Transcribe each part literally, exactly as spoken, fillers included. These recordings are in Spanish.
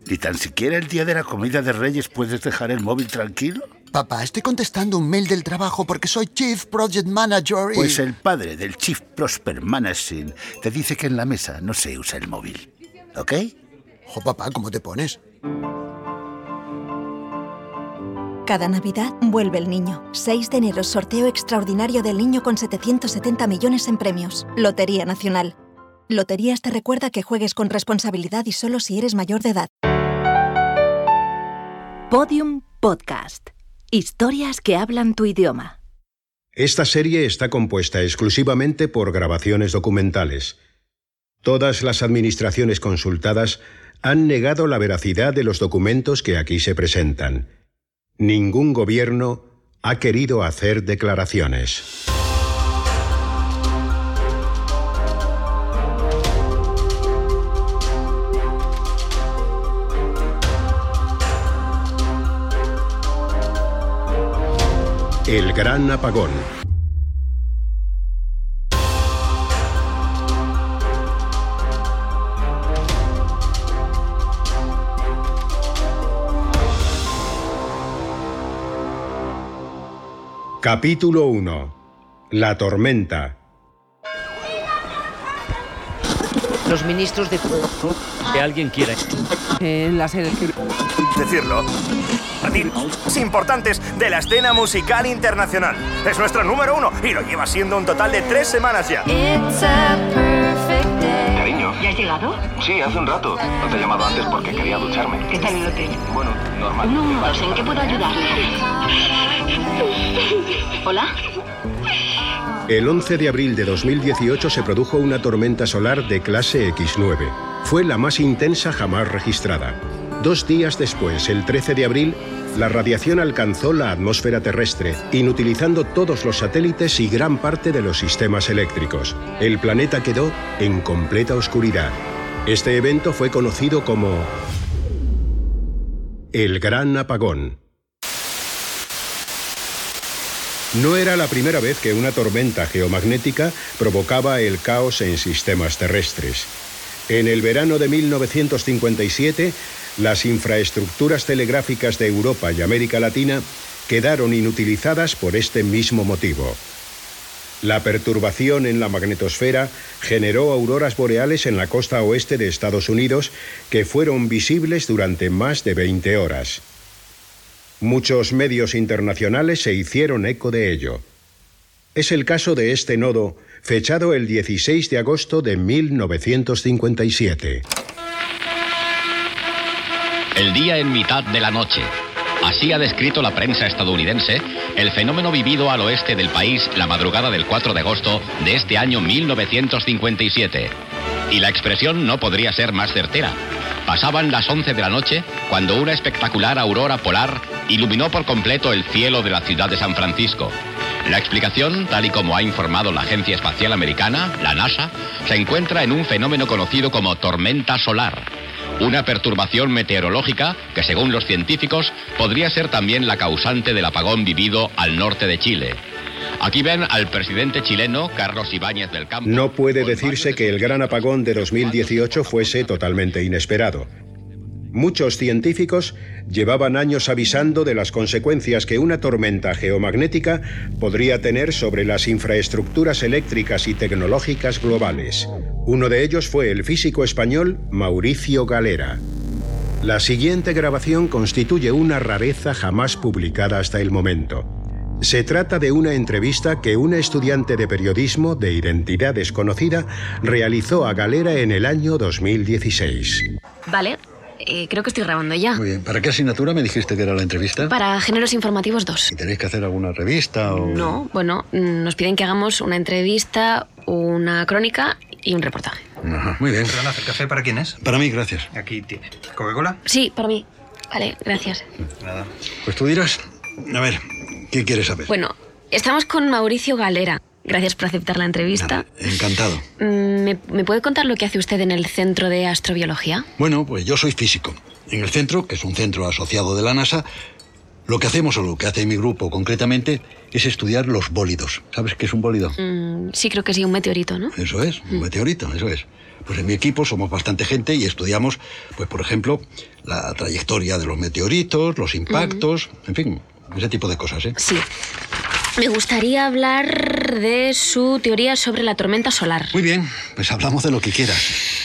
¿Ni tan siquiera el día de la comida de Reyes puedes dejar el móvil tranquilo? Papá, estoy contestando un mail del trabajo porque soy Chief Project Manager y... Pues el padre del Chief Prosper Managing te dice que en la mesa no se usa el móvil. ¿Ok? Jo, papá, ¿cómo te pones? Cada Navidad vuelve el niño. seis de enero, sorteo extraordinario del niño con setecientos setenta millones en premios. Lotería Nacional. Loterías te recuerda que juegues con responsabilidad y solo si eres mayor de edad. Podium Podcast. Historias que hablan tu idioma. Esta serie está compuesta exclusivamente por grabaciones documentales. Todas las administraciones consultadas han negado la veracidad de los documentos que aquí se presentan. Ningún gobierno ha querido hacer declaraciones. El Gran Apagón. Capítulo uno. La tormenta. Los ministros de... que alguien quiera... En la sede... Decirlo. Noticias importantes de la escena musical internacional. Es nuestro número uno y lo lleva siendo un total de tres semanas ya. Cariño. ¿Ya has llegado? Sí, hace un rato. No te he llamado antes porque quería ducharme. ¿Qué tal el hotel? Bueno, normal. No, no sé, ¿en qué puedo ayudarle? ¿Hola? El once de abril de dos mil dieciocho se produjo una tormenta solar de clase equis nueve. Fue la más intensa jamás registrada. Dos días después, el trece de abril, la radiación alcanzó la atmósfera terrestre, inutilizando todos los satélites y gran parte de los sistemas eléctricos. El planeta quedó en completa oscuridad. Este evento fue conocido como el Gran Apagón. No era la primera vez que una tormenta geomagnética provocaba el caos en sistemas terrestres. En el verano de mil novecientos cincuenta y siete, las infraestructuras telegráficas de Europa y América Latina quedaron inutilizadas por este mismo motivo. La perturbación en la magnetosfera generó auroras boreales en la costa oeste de Estados Unidos que fueron visibles durante más de veinte horas. Muchos medios internacionales se hicieron eco de ello. Es el caso de este nodo, fechado el dieciséis de agosto de mil novecientos cincuenta y siete. El día en mitad de la noche. Así ha descrito la prensa estadounidense el fenómeno vivido al oeste del país la madrugada del cuatro de agosto de este año mil novecientos cincuenta y siete. Y la expresión no podría ser más certera. Pasaban las once de la noche cuando una espectacular aurora polar iluminó por completo el cielo de la ciudad de San Francisco. La explicación, tal y como ha informado la Agencia Espacial Americana, la NASA, se encuentra en un fenómeno conocido como tormenta solar. Una perturbación meteorológica que, según los científicos, podría ser también la causante del apagón vivido al norte de Chile. Aquí ven al presidente chileno, Carlos Ibáñez del Campo. No puede decirse que el gran apagón de dos mil dieciocho fuese totalmente inesperado. Muchos científicos llevaban años avisando de las consecuencias que una tormenta geomagnética podría tener sobre las infraestructuras eléctricas y tecnológicas globales. Uno de ellos fue el físico español Mauricio Galera. La siguiente grabación constituye una rareza jamás publicada hasta el momento. Se trata de una entrevista que una estudiante de periodismo de identidad desconocida realizó a Galera en el año dos mil dieciséis. Vale. Eh, creo que estoy grabando ya. Muy bien. ¿Para qué asignatura me dijiste que era la entrevista? Para Géneros Informativos dos. ¿Y tenéis que hacer alguna revista o...? No, bueno, nos piden que hagamos una entrevista, una crónica y un reportaje. Ajá, muy bien. ¿Perdona, ¿el café para quién es? Para mí, gracias. Aquí tiene. ¿Coca-Cola? Sí, para mí. Vale, gracias. Nada. Pues tú dirás. A ver, ¿qué quieres saber? Bueno, estamos con Mauricio Galera. Gracias por aceptar la entrevista. Nada, encantado. ¿Me, ¿Me puede contar lo que hace usted en el Centro de Astrobiología? Bueno, pues yo soy físico. En el centro, que es un centro asociado de la NASA, Lo que hacemos, o lo que hace mi grupo concretamente, es estudiar los bólidos. ¿Sabes qué es un bólido? Mm, sí, creo que sí, un meteorito, ¿no? Eso es, un meteorito, eso es. Pues en mi equipo somos bastante gente y estudiamos, pues por ejemplo, la trayectoria de los meteoritos, los impactos, mm. en fin, ese tipo de cosas, ¿eh? Sí. Me gustaría hablar de su teoría sobre la tormenta solar. Muy bien, pues hablamos de lo que quieras.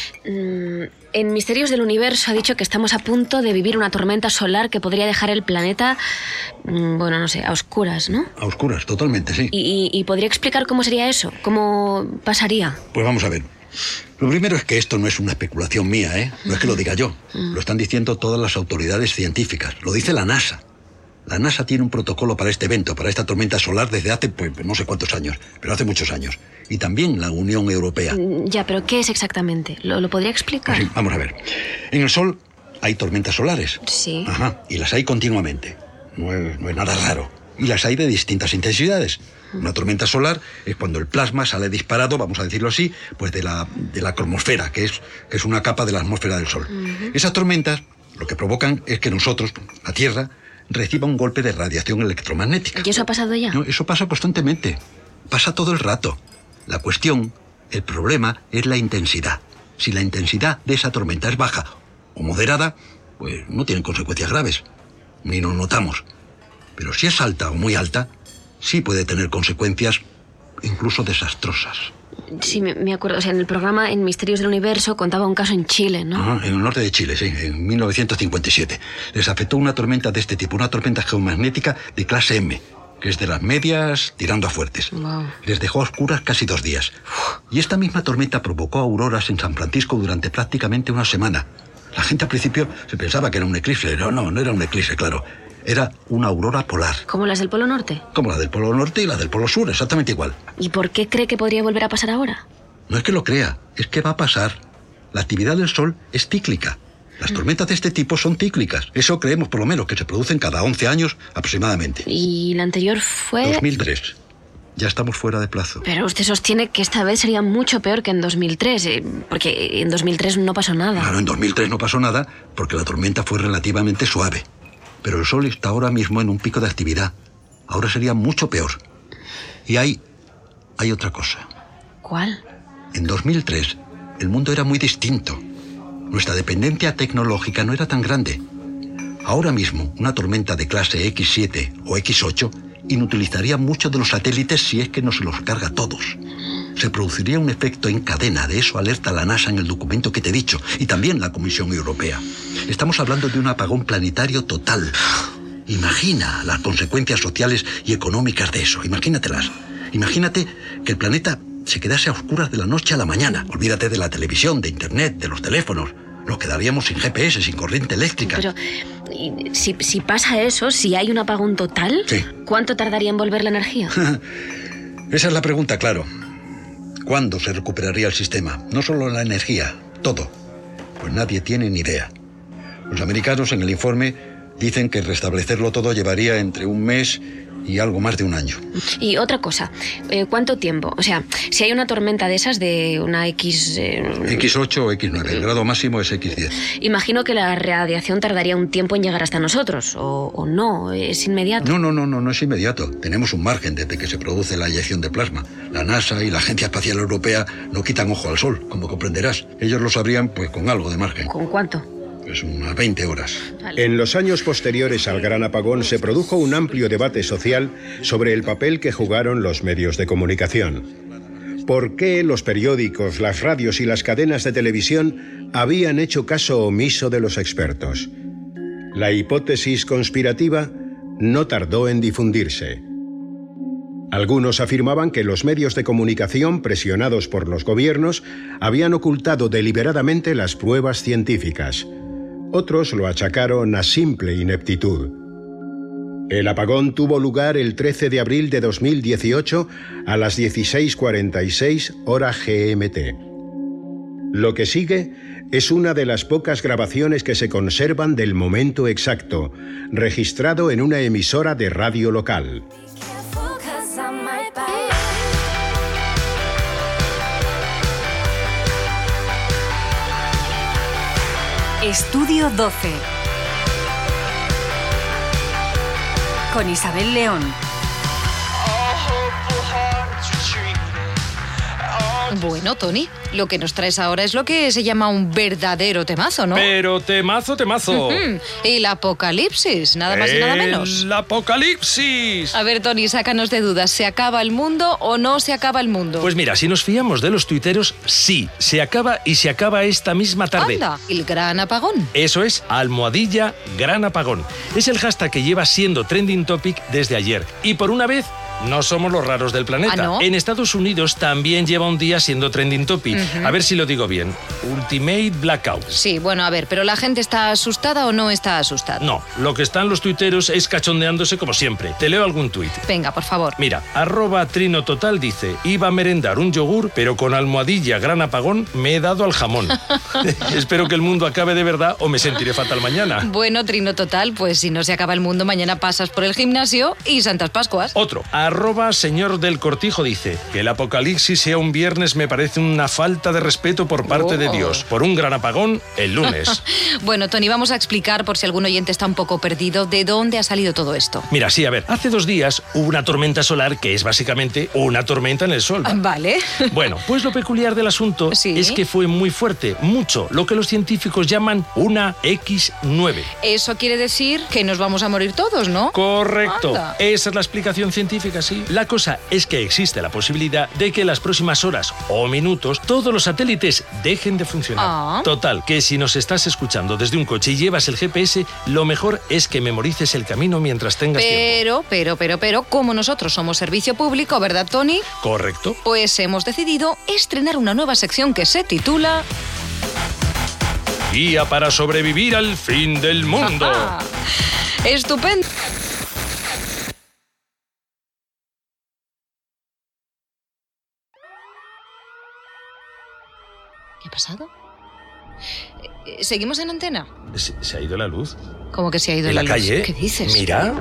Mm, en Misterios del Universo ha dicho que estamos a punto de vivir una tormenta solar que podría dejar el planeta, mm, bueno, no sé, a oscuras, ¿no? A oscuras, totalmente, sí. ¿Y, y, y podría explicar cómo sería eso? ¿Cómo pasaría? Pues vamos a ver. Lo primero es que esto no es una especulación mía, ¿eh? No es que lo diga yo. Lo están diciendo todas las autoridades científicas. Lo dice la NASA. La NASA tiene un protocolo para este evento, para esta tormenta solar, desde hace, pues, no sé cuántos años, pero hace muchos años. Y también la Unión Europea. Ya, pero ¿qué es exactamente? ¿Lo, lo podría explicar? Pues sí, vamos a ver. En el Sol hay tormentas solares. Sí. Ajá, y las hay continuamente. No es, no es nada raro. Y las hay de distintas intensidades. Una tormenta solar es cuando el plasma sale disparado, vamos a decirlo así, pues de la, de la cromosfera, que es, que es una capa de la atmósfera del Sol. Uh-huh. Esas tormentas lo que provocan es que nosotros, la Tierra, reciba un golpe de radiación electromagnética. ¿Y eso ha pasado ya? No, eso pasa constantemente. Pasa todo el rato. La cuestión, el problema, es la intensidad. Si la intensidad de esa tormenta es baja o moderada, pues no tienen consecuencias graves. Ni nos notamos. Pero si es alta o muy alta, sí puede tener consecuencias incluso desastrosas. Sí, me acuerdo. O sea, en el programa En Misterios del Universo contaba un caso en Chile, ¿no? Ajá, en el norte de Chile, sí, en mil novecientos cincuenta y siete. Les afectó una tormenta de este tipo, una tormenta geomagnética de clase M, que es de las medias tirando a fuertes. Wow. Les dejó a oscuras casi dos días. Y esta misma tormenta provocó auroras en San Francisco durante prácticamente una semana. La gente al principio se pensaba que era un eclipse. No, no, no era un eclipse, claro. Era una aurora polar. ¿Como las del Polo Norte? Como la del Polo Norte y la del Polo Sur, exactamente igual. ¿Y por qué cree que podría volver a pasar ahora? No es que lo crea, es que va a pasar. La actividad del Sol es cíclica. Las tormentas de este tipo son cíclicas. Eso creemos por lo menos, que se producen cada once años aproximadamente. ¿Y la anterior fue...? dos mil tres. Ya estamos fuera de plazo. Pero usted sostiene que esta vez sería mucho peor que en dos mil tres, eh, porque en dos mil tres no pasó nada. Claro, en dos mil tres no pasó nada porque la tormenta fue relativamente suave. Pero el Sol está ahora mismo en un pico de actividad. Ahora sería mucho peor. Y hay... hay otra cosa. ¿Cuál? En dos mil tres, el mundo era muy distinto. Nuestra dependencia tecnológica no era tan grande. Ahora mismo, una tormenta de clase equis siete o equis ocho inutilizaría muchos de los satélites si es que no se los carga todos. Se produciría un efecto en cadena, de eso alerta la NASA en el documento que te he dicho, y también la Comisión Europea. Estamos hablando de un apagón planetario total. Imagina las consecuencias sociales y económicas de eso, imagínatelas. Imagínate que el planeta se quedase a oscuras de la noche a la mañana. Olvídate de la televisión, de internet, de los teléfonos. Nos quedaríamos sin G P S, sin corriente eléctrica. Pero si, si pasa eso, si hay un apagón total, sí. ¿Cuánto tardaría en volver la energía? Esa es la pregunta, claro. ¿Cuándo se recuperaría el sistema? No solo la energía, todo. Pues nadie tiene ni idea. Los americanos en el informe dicen que restablecerlo todo llevaría entre un mes y algo más de un año. Y otra cosa, eh, ¿cuánto tiempo? O sea, si hay una tormenta de esas de una X... Eh, equis ocho o equis nueve, el grado máximo es equis diez. Imagino que la radiación tardaría un tiempo en llegar hasta nosotros, o, o no, es inmediato. No, no, no, no, no es inmediato. Tenemos un margen desde que se produce la eyección de plasma. La NASA y la Agencia Espacial Europea no quitan ojo al Sol, como comprenderás. Ellos lo sabrían pues con algo de margen. ¿Con cuánto? Pues unas veinte horas. Vale. En los años posteriores al Gran Apagón se produjo un amplio debate social sobre el papel que jugaron los medios de comunicación. ¿Por qué los periódicos, las radios y las cadenas de televisión habían hecho caso omiso de los expertos? La hipótesis conspirativa no tardó en difundirse. Algunos afirmaban que los medios de comunicación, presionados por los gobiernos, habían ocultado deliberadamente las pruebas científicas. Otros lo achacaron a simple ineptitud. El apagón tuvo lugar el trece de abril de dos mil dieciocho a las dieciséis cuarenta y seis hora G M T. Lo que sigue es una de las pocas grabaciones que se conservan del momento exacto, registrado en una emisora de radio local. Estudio doce. con Isabel León. Bueno, Tony, lo que nos traes ahora es lo que se llama un verdadero temazo, ¿no? Pero temazo, temazo. Uh-huh. El apocalipsis, nada más y nada menos. ¡El apocalipsis! A ver, Tony, sácanos de dudas. ¿Se acaba el mundo o no se acaba el mundo? Pues mira, si nos fiamos de los tuiteros, sí, se acaba y se acaba esta misma tarde. ¡Anda! El gran apagón. Eso es, almohadilla, gran apagón. Es el hashtag que lleva siendo trending topic desde ayer. Y por una vez, no somos los raros del planeta. ¿Ah, no? En Estados Unidos también lleva un día siendo trending topic. Uh-huh. A ver si lo digo bien. Ultimate Blackout. Sí, bueno, a ver, ¿pero la gente está asustada o no está asustada? No, lo que están los tuiteros es cachondeándose como siempre. Te leo algún tuit. Venga, por favor. Mira, arroba Trino Total dice: iba a merendar un yogur, pero con almohadilla gran apagón me he dado al jamón. Espero que el mundo acabe de verdad o me sentiré fatal mañana. Bueno, Trino Total, pues si no se acaba el mundo, mañana pasas por el gimnasio y Santas Pascuas. Otro, arroba Señor del Cortijo dice: que el apocalipsis sea un viernes me parece una falta de respeto por parte oh. de Dios. Por un gran apagón, el lunes. Bueno, Tony, vamos a explicar, por si algún oyente está un poco perdido, de dónde ha salido todo esto. Mira, sí, a ver, hace dos días hubo una tormenta solar que es básicamente una tormenta en el sol. ¿Va? Vale. Bueno, pues lo peculiar del asunto ¿Sí? es que fue muy fuerte, mucho, lo que los científicos llaman una equis nueve. Eso quiere decir que nos vamos a morir todos, ¿no? Correcto. Anda. Esa es la explicación científica, sí. La cosa es que existe la posibilidad de que en las próximas horas o minutos todos los satélites dejen de funcionar. Ah. Total, que si nos estás escuchando desde un coche y llevas el G P S, lo mejor es que memorices el camino mientras tengas pero, tiempo. Pero, pero, pero, como nosotros somos servicio público, ¿verdad, Tony? Correcto. Pues hemos decidido estrenar una nueva sección que se titula... Guía para sobrevivir al fin del mundo. ¡Estupendo! ¿Qué ha pasado? ¿Seguimos en antena? ¿Se, se ha ido la luz? ¿Cómo que se ha ido ¿En la, la luz? calle? ¿Qué dices? Mira.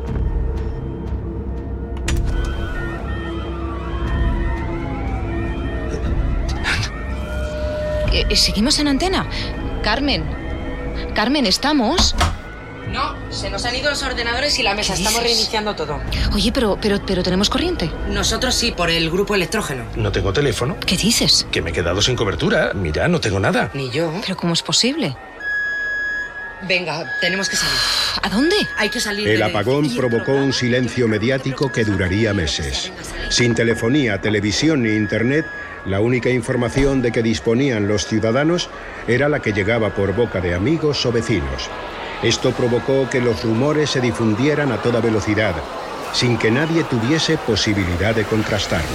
Eh, ¿Seguimos en antena? Carmen. Carmen, ¿estamos? No, se nos han ido los ordenadores y la mesa. Estamos reiniciando todo. Oye, pero, pero, pero ¿tenemos corriente? Nosotros sí, por el grupo electrógeno. No tengo teléfono. ¿Qué dices? Que me he quedado sin cobertura. Mira, no tengo nada. Ni yo. ¿Pero cómo es posible? Venga, tenemos que salir. ¿A dónde? Hay que salir. El de... apagón provocó un silencio mediático que duraría meses. Sin telefonía, televisión ni internet, la única información de que disponían los ciudadanos era la que llegaba por boca de amigos o vecinos. Esto provocó que los rumores se difundieran a toda velocidad, sin que nadie tuviese posibilidad de contrastarlos.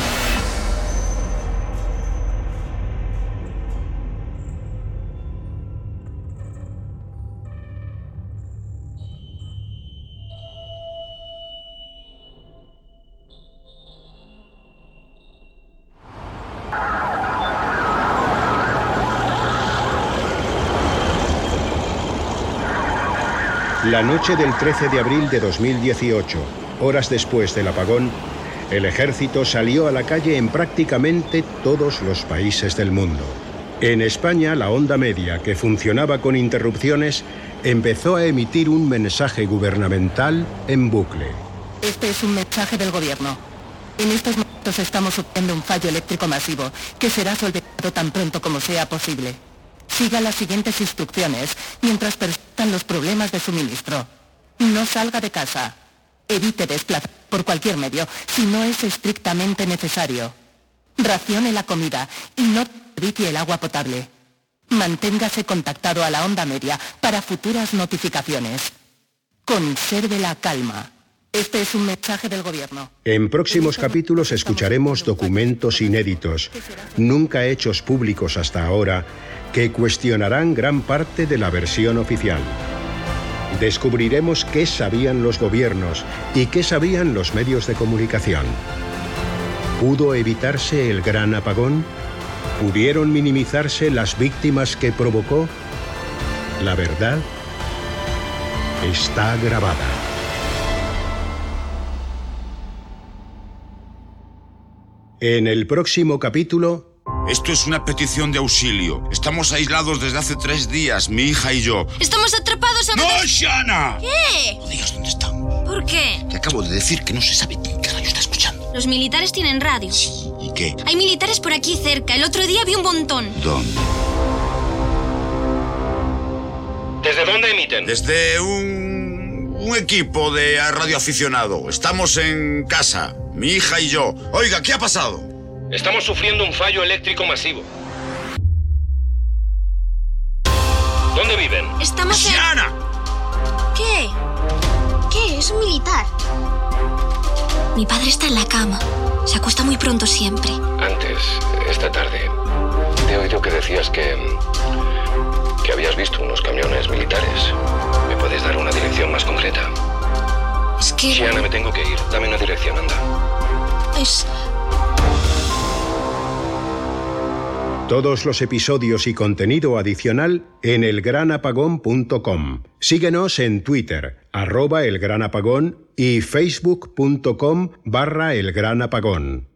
La noche del trece de abril de dos mil dieciocho, horas después del apagón, el ejército salió a la calle en prácticamente todos los países del mundo. En España, la onda media, que funcionaba con interrupciones, empezó a emitir un mensaje gubernamental en bucle. Este es un mensaje del gobierno. En estos momentos estamos sufriendo un fallo eléctrico masivo, que será solventado tan pronto como sea posible. Siga las siguientes instrucciones mientras persistan los problemas de suministro. No salga de casa. Evite desplazar por cualquier medio si no es estrictamente necesario. Racione la comida y no desperdicie el agua potable. Manténgase contactado a la onda media para futuras notificaciones. Conserve la calma. Este es un mensaje del gobierno. En próximos capítulos escucharemos documentos inéditos, nunca hechos públicos hasta ahora, que cuestionarán gran parte de la versión oficial. Descubriremos qué sabían los gobiernos y qué sabían los medios de comunicación. ¿Pudo evitarse el gran apagón? ¿Pudieron minimizarse las víctimas que provocó? La verdad está grabada. En el próximo capítulo... Esto es una petición de auxilio. Estamos aislados desde hace tres días, mi hija y yo. ¡Estamos atrapados a... ¡No, Shana! ¿Qué? No digas dónde estamos. ¿Por qué? Te acabo de decir que no se sabe quién carajo está escuchando. Los militares tienen radio. Sí, ¿y qué? Hay militares por aquí cerca. El otro día vi un montón. ¿Dónde? ¿Desde dónde emiten? Desde un... un equipo de radioaficionado. Estamos en casa, mi hija y yo. Oiga, ¿qué ha pasado? Estamos sufriendo un fallo eléctrico masivo. ¿Dónde viven? Estamos en... ¡Siana! ¿Qué? ¿Qué? Es un militar. Mi padre está en la cama. Se acuesta muy pronto siempre. Antes, esta tarde, te he oído que decías que... que habías visto unos camiones militares. ¿Me puedes dar una dirección más concreta? Es que... Siana, me tengo que ir. Dame una dirección, anda. Es... Todos los episodios y contenido adicional en el gran apagón punto com. Síguenos en Twitter, arroba elgranapagón y facebook punto com barra elgranapagón.